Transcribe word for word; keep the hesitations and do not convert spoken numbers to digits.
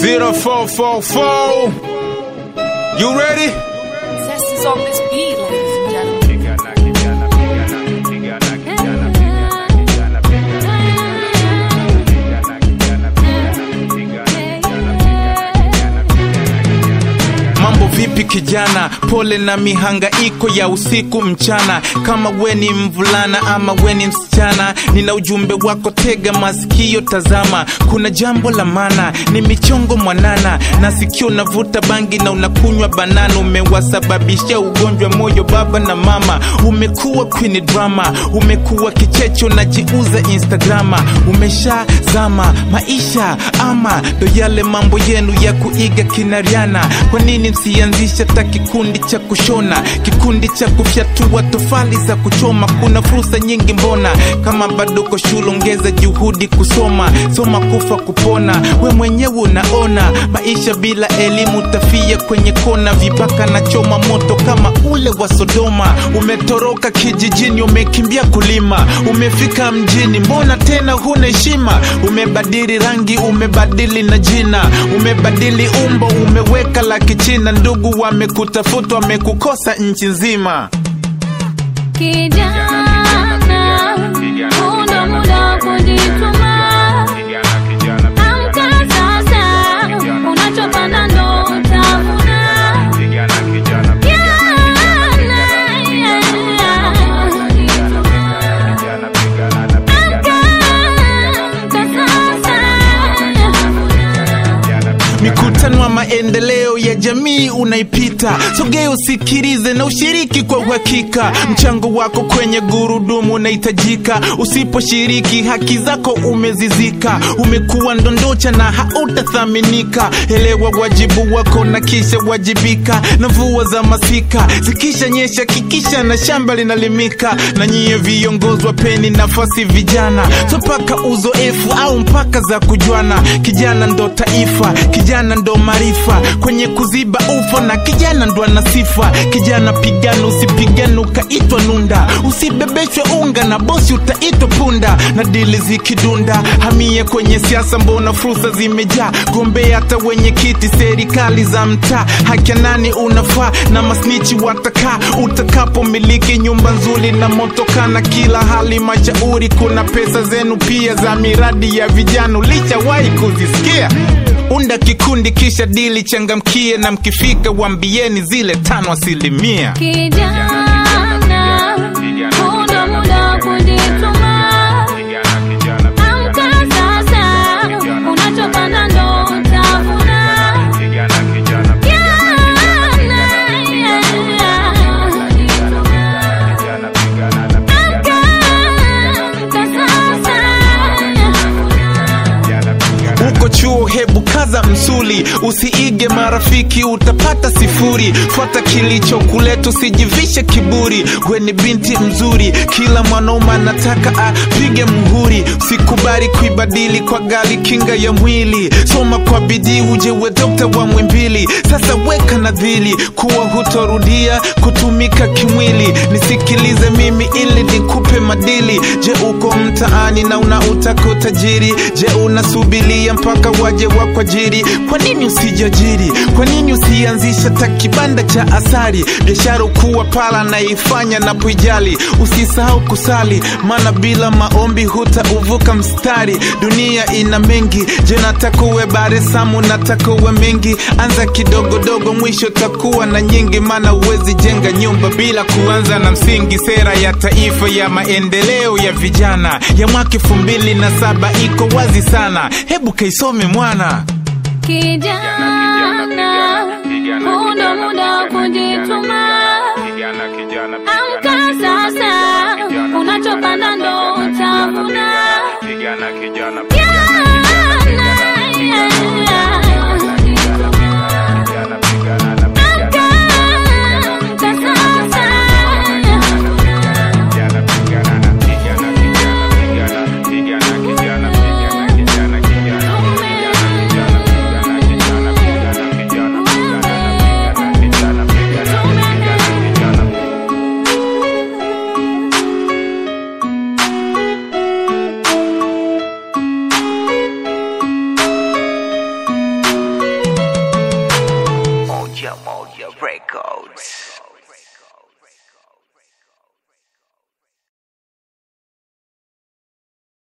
zero four four four. You ready? Zest is on this beat, ladies and gentlemen. Mambo vipi kijana, pole na mihangaiko ya usiku mchana. Kama we ni mvulana ama we ni msichana, nina ujumbe wako, tega masikio tazama. Kuna jambo la maana, ni michongo mwanana. Nasikio navuta bangi na unakunywa banana. Umewasababisha ugonjwa moyo baba na mama. Umekuwa queen drama, umekuwa kichecho na jiuza Instagrama. Umesha zama maisha ama do yale mambo yenu ya kuiga kinariana. Kwa nini msianzisha ta kikundi cha kushona, kikundi cha kufyatua tofali za kuchoma? Kuna fursa nyingi mbona, kama bado kwa shule ongeza juhudi kusoma. Soma kufa kupona, we mwenyewe unaona. Maisha bila elimu tafia kwenye kona. Vibaka na choma moto kama ule wa Sodoma. Umetoroka kijijini, umekimbia kulima. Umefika mjini, mbona tena huna heshima? Umebadili rangi, umebadili na jina. Umebadili umbo, umeweka la kichina. Ndugu wamekutafuta, wamekukosa nchi nzima. Kijana, muda muda kujituma. Amka sasa, unachopanda ndo utavuna. Mikutano wa maendeleo ya jamii unaipita. Sogea usikilize na ushiriki kwa uhakika. Mchango wako kwenye gurudumu unahitajika. Usiposhiriki haki zako umezizika. Umekuwa ndondocha na hautathaminika. Elewa wajibu wako na kisha wajibika. Na mvua za masika zikisha nyesha, kikisha na shamba linalimika. Na nyie viongozi wapeni nafasi vijana. So paka uzoefu au mpaka za kujuana. Kijana ndo taifa, kijana ndo marifa. Kwenye kuziba ufa na kijana ndo anasifa. Kijana pigana, usipigana ukaitwa nunda. Usibebeshwe unga na bosi utaitwa punda. Na dili zikidunda, hamie kwenye siasa, mbona fursa zimejaa. Gombea hata wenye kiti serikali za mtaa. Haki nani unafaa na masnichi wataka. Utakapo miliki nyumba nzuri na motoka na kila hali mashauri. Kuna pesa zenu pia za miradi ya vijana, ulishawahi kuzisikia? Unda kikundi kisha dili changamkie. Na mkifika wambieni zile tano asilimia. Kijana, muda muda kujituma. Amka sasa, unachopanda ndo utavuna. Uko chuo hebu kaza msuli. Usiige marafiki utapata sifuri. Fuata kilicho kuleta, usijivishe kiburi. We ni binti mzuri, kila mwanaume anataka apige muhuri. Usikubali kuibadili kwa gali kinga ya mwili. Soma kwa bidii uje we dokta wa Mwimbili. Sasa weka nadhili kuwa hutorudia kutumika kimwili. Nisikilize mimi ili nikupe madili. Je, uko mtaani na unautaka utajiri? Je, unasubilia mpaka waje wakwajiri? Kwa nini usijajiri? Kwa nini usianzisha takibanda cha asali? Biashara kuwa pala na ifanya na puijali. Usisahau kusali, maana bila maombi hutauvuka mstari. Dunia ina mengi, je nataka uwe baresamu, nataka uwe mengi. Anza kidogo dogo, mwisho takuwa na nyingi. Maana uwezi jenga nyumba bila kuanza na msingi. Sera ya taifa ya maendeleo ya vijana ya mwaka elfu mbili na saba iko wazi sana. Hebu kaisome mwana. Kijana, muda muda kujituma. Amka sasa, unachopanda ndo utavuna. Moja Moja Records.